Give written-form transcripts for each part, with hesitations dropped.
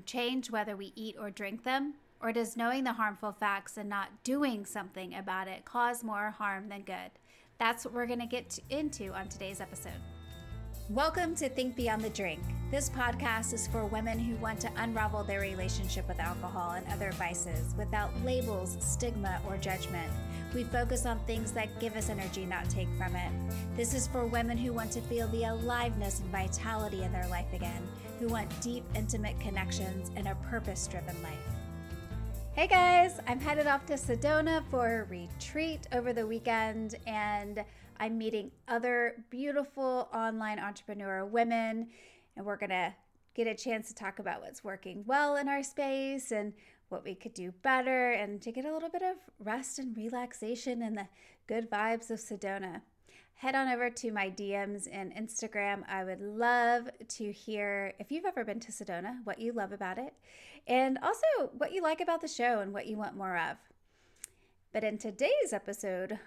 change whether we eat or drink them? Or does knowing the harmful facts and not doing something about it cause more harm than good? That's what we're going to get into on today's episode. Welcome to Think Beyond the Drink. This podcast is for women who want to unravel their relationship with alcohol and other vices without labels, stigma, or judgment. We focus on things that give us energy, not take from it. This is for women who want to feel the aliveness and vitality in their life again, who want deep, intimate connections and a purpose-driven life. Hey guys, I'm headed off to Sedona for a retreat over the weekend, and I'm meeting other beautiful online entrepreneur women, and we're going to get a chance to talk about what's working well in our space and what we could do better, and to get a little bit of rest and relaxation and the good vibes of Sedona. Head on over to my DMs and Instagram. I would love to hear if you've ever been to Sedona, what you love about it, and also what you like about the show and what you want more of. But in today's episode,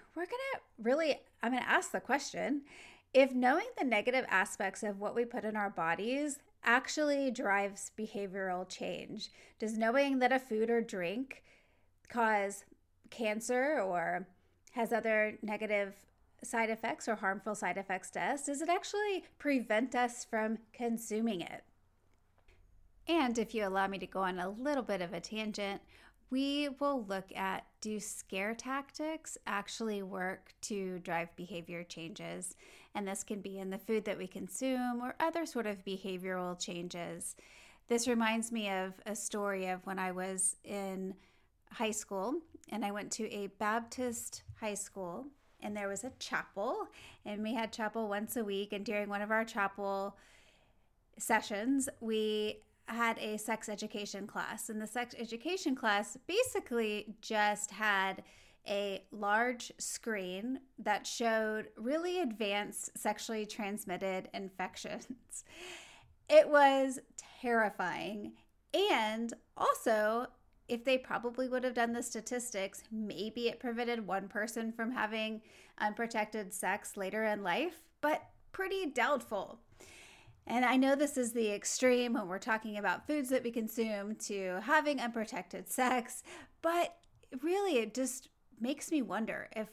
I'm going to ask the question, if knowing the negative aspects of what we put in our bodies actually drives behavioral change, does knowing that a food or drink cause cancer or has other negative side effects or harmful side effects to us, does it actually prevent us from consuming it? And if you allow me to go on a little bit of a tangent, we will look at, do scare tactics actually work to drive behavior changes? And this can be in the food that we consume or other sort of behavioral changes. This reminds me of a story of when I was in high school, and I went to a Baptist high school, and there was a chapel, and we had chapel once a week. And during one of our chapel sessions, we had a sex education class. And the sex education class basically just had a large screen that showed really advanced sexually transmitted infections. It was terrifying. And also, if they probably would have done the statistics, maybe it prevented one person from having unprotected sex later in life, but pretty doubtful. And I know this is the extreme when we're talking about foods that we consume to having unprotected sex, but really it just makes me wonder if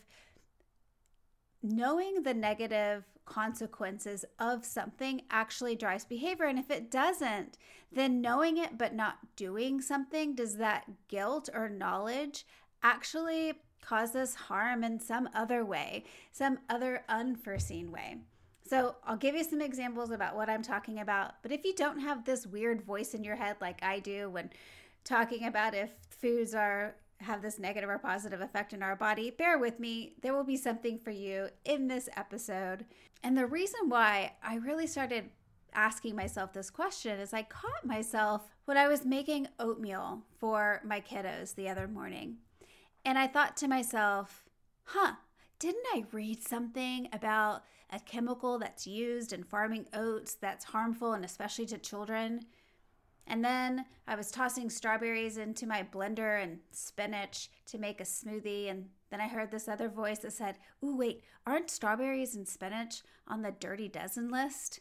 knowing the negative consequences of something actually drives behavior. And if it doesn't, then knowing it but not doing something, does that guilt or knowledge actually cause us harm in some other way, some other unforeseen way? So I'll give you some examples about what I'm talking about. But if you don't have this weird voice in your head like I do when talking about if foods have this negative or positive effect in our body, bear with me. There will be something for you in this episode. And the reason why I really started asking myself this question is I caught myself when I was making oatmeal for my kiddos the other morning. And I thought to myself, didn't I read something about a chemical that's used in farming oats that's harmful and especially to children? And then I was tossing strawberries into my blender and spinach to make a smoothie. And then I heard this other voice that said, "Ooh, wait, aren't strawberries and spinach on the dirty dozen list?"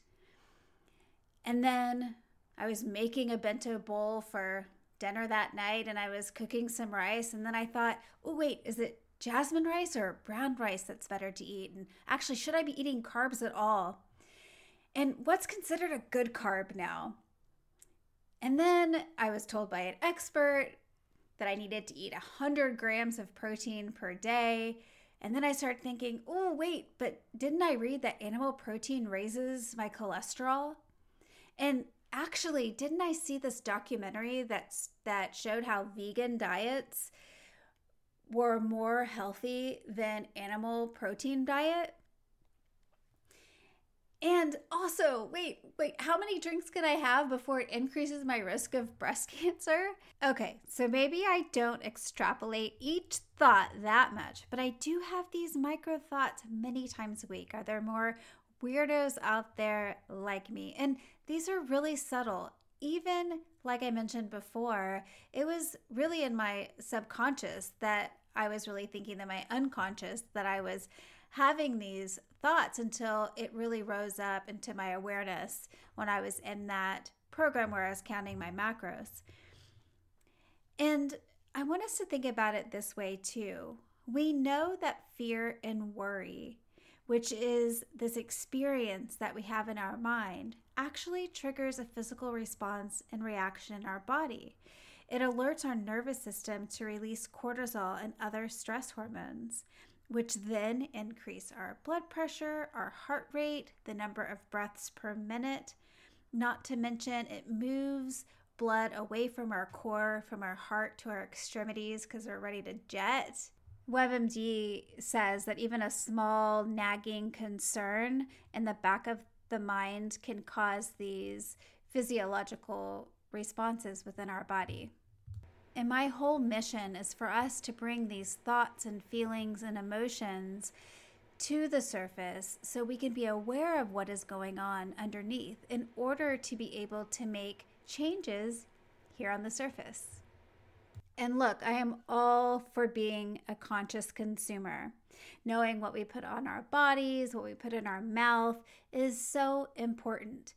And then I was making a bento bowl for dinner that night, and I was cooking some rice. And then I thought, "Oh, wait, is it jasmine rice or brown rice that's better to eat? And actually, should I be eating carbs at all? And what's considered a good carb now?" And then I was told by an expert that I needed to eat 100 grams of protein per day. And then I started thinking, oh, wait, but didn't I read that animal protein raises my cholesterol? And actually, didn't I see this documentary that showed how vegan diets were more healthy than animal protein diet? And also, wait, how many drinks can I have before it increases my risk of breast cancer? Okay, so maybe I don't extrapolate each thought that much, but I do have these micro thoughts many times a week. Are there more weirdos out there like me? And these are really subtle. Even like I mentioned before, it was really in my subconscious that I was really thinking, that my unconscious that I was having these thoughts, until it really rose up into my awareness when I was in that program where I was counting my macros. And I want us to think about it this way too. We know that fear and worry, which is this experience that we have in our mind, actually triggers a physical response and reaction in our body. It alerts our nervous system to release cortisol and other stress hormones, which then increase our blood pressure, our heart rate, the number of breaths per minute. Not to mention, it moves blood away from our core, from our heart to our extremities because we're ready to jet. WebMD says that even a small nagging concern in the back of the mind can cause these physiological responses within our body. And my whole mission is for us to bring these thoughts and feelings and emotions to the surface so we can be aware of what is going on underneath in order to be able to make changes here on the surface. And look, I am all for being a conscious consumer. Knowing what we put on our bodies, what we put in our mouth is so important.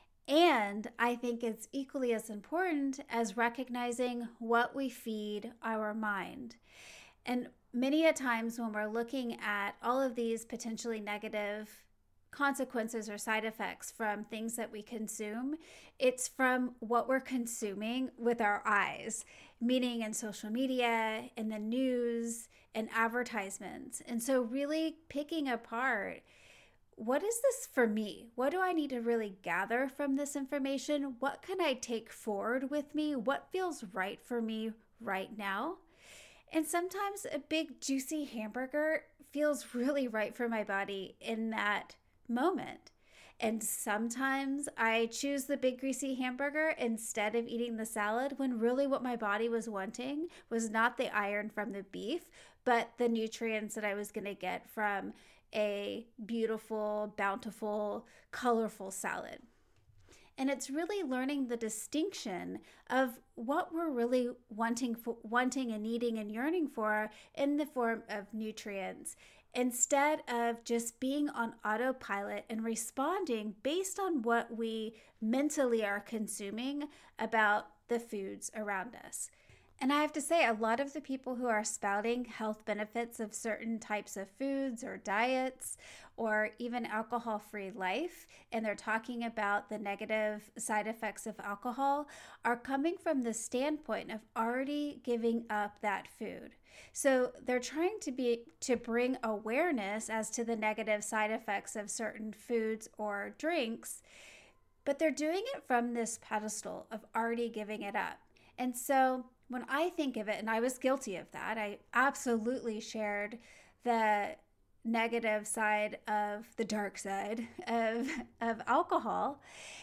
And I think it's equally as important as recognizing what we feed our mind. And many a times when we're looking at all of these potentially negative consequences or side effects from things that we consume, it's from what we're consuming with our eyes, meaning in social media, in the news, and advertisements. And so really picking apart, what is this for me? What do I need to really gather from this information? What can I take forward with me? What feels right for me right now? And sometimes a big juicy hamburger feels really right for my body in that moment. And sometimes I choose the big greasy hamburger instead of eating the salad when really what my body was wanting was not the iron from the beef, but the nutrients that I was going to get from a beautiful, bountiful, colorful salad. And it's really learning the distinction of what we're really wanting and needing and yearning for in the form of nutrients, instead of just being on autopilot and responding based on what we mentally are consuming about the foods around us. And I have to say, a lot of the people who are spouting health benefits of certain types of foods or diets or even alcohol-free life, and they're talking about the negative side effects of alcohol, are coming from the standpoint of already giving up that food. So they're trying to bring awareness as to the negative side effects of certain foods or drinks, but they're doing it from this pedestal of already giving it up. And so when I think of it, and I was guilty of that, I absolutely shared the negative side of the dark side of alcohol.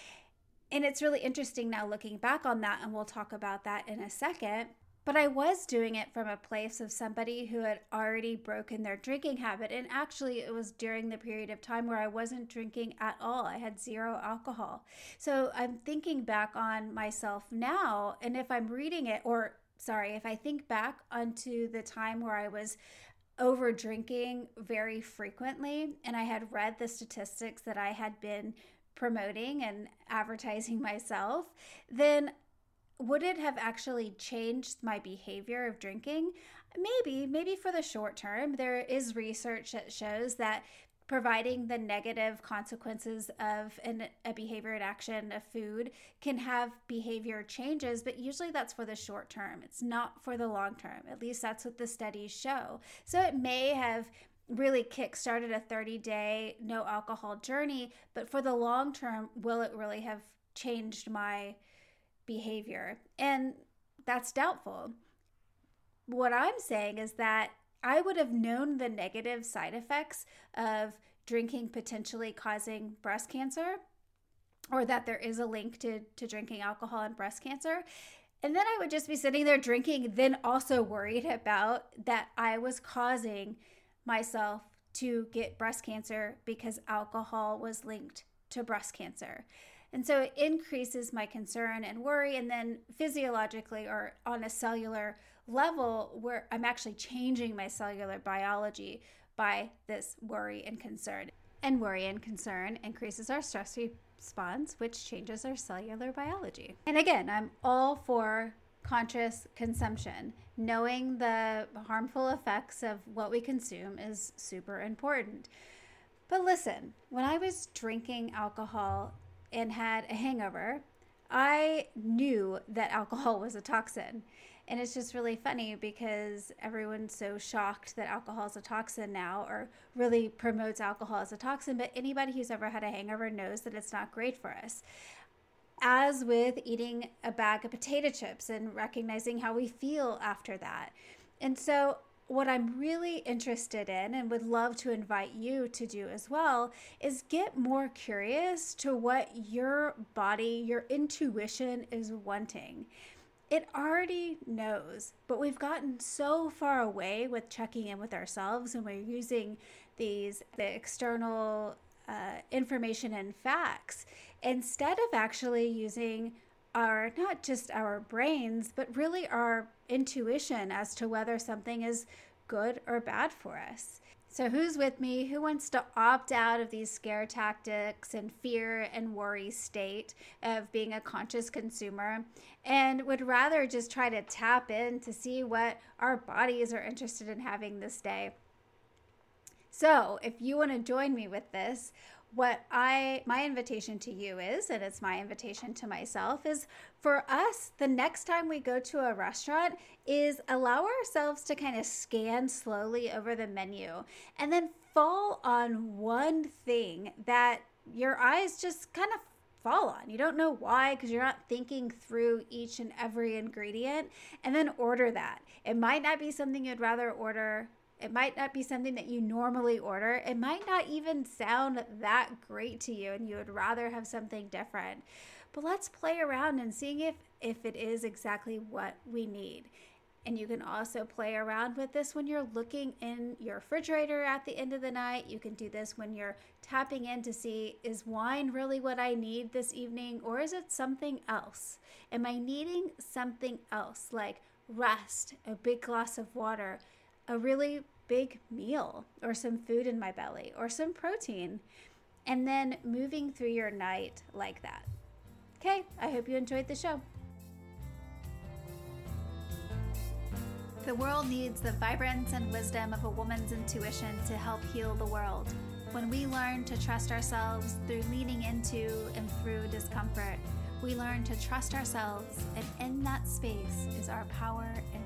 And it's really interesting now looking back on that, and we'll talk about that in a second. But I was doing it from a place of somebody who had already broken their drinking habit. And actually, it was during the period of time where I wasn't drinking at all. I had zero alcohol. So I'm thinking back on myself now, and if I'm reading it, if I think back onto the time where I was over drinking very frequently, and I had read the statistics that I had been promoting and advertising myself, then would it have actually changed my behavior of drinking? Maybe for the short term. There is research that shows that providing the negative consequences of a behavior and action of food can have behavior changes, but usually that's for the short term. It's not for the long term. At least that's what the studies show. So it may have really kick-started a 30-day no alcohol journey, but for the long term, will it really have changed my behavior? And that's doubtful. What I'm saying is that I would have known the negative side effects of drinking potentially causing breast cancer, or that there is a link to drinking alcohol and breast cancer. And then I would just be sitting there drinking, then also worried about that I was causing myself to get breast cancer because alcohol was linked to breast cancer. And so it increases my concern and worry. And then physiologically or on a cellular level, where I'm actually changing my cellular biology by this worry and concern. And worry and concern increases our stress response, which changes our cellular biology. And again, I'm all for conscious consumption. Knowing the harmful effects of what we consume is super important. But listen, when I was drinking alcohol and had a hangover, I knew that alcohol was a toxin. And it's just really funny because everyone's so shocked that alcohol is a toxin now, or really promotes alcohol as a toxin. But anybody who's ever had a hangover knows that it's not great for us. As with eating a bag of potato chips and recognizing how we feel after that. And so what I'm really interested in, and would love to invite you to do as well, is get more curious to what your body, your intuition is wanting. It already knows, but we've gotten so far away with checking in with ourselves, and we're using the external information and facts instead of actually using not just our brains, but really our intuition as to whether something is good or bad for us. So who's with me? Who wants to opt out of these scare tactics and fear and worry state of being a conscious consumer, and would rather just try to tap in to see what our bodies are interested in having this day? So if you want to join me with this, my invitation to you is, and it's my invitation to myself, is for us, the next time we go to a restaurant, is allow ourselves to kind of scan slowly over the menu and then fall on one thing that your eyes just kind of fall on. You don't know why, because you're not thinking through each and every ingredient, and then order that. It might not be something you'd rather order. It might not be something that you normally order. It might not even sound that great to you, and you would rather have something different. But let's play around and seeing if it is exactly what we need. And you can also play around with this when you're looking in your refrigerator at the end of the night. You can do this when you're tapping in to see, is wine really what I need this evening, or is it something else? Am I needing something else, like rest, a big glass of water, a really big meal, or some food in my belly, or some protein, and then moving through your night like that. Okay, I hope you enjoyed the show. The world needs the vibrance and wisdom of a woman's intuition to help heal the world. When we learn to trust ourselves through leaning into and through discomfort, we learn to trust ourselves, and in that space is our power and